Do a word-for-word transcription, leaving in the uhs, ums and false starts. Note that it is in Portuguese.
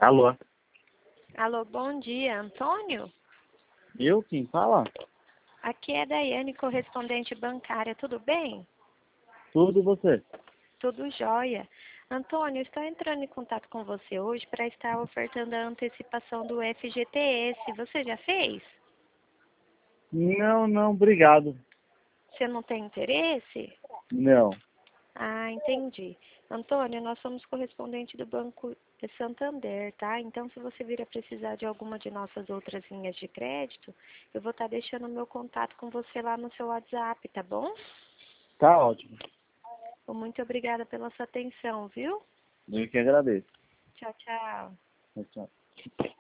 Alô? Alô, bom dia, Antônio? Eu? Quem fala? Aqui é Daiane, correspondente bancária, tudo bem? Tudo e você? Tudo jóia. Antônio, estou entrando em contato com você hoje para estar ofertando a antecipação do F G T S. Você já fez? Não, não, obrigado. Você não tem interesse? Não. Ah, entendi. Antônio, nós somos correspondente do Banco de Santander, tá? Então, se você vir a precisar de alguma de nossas outras linhas de crédito, eu vou estar deixando o meu contato com você lá no seu WhatsApp, tá bom? Tá ótimo. Muito obrigada pela sua atenção, viu? Eu que agradeço. Tchau, tchau. Tchau, tchau.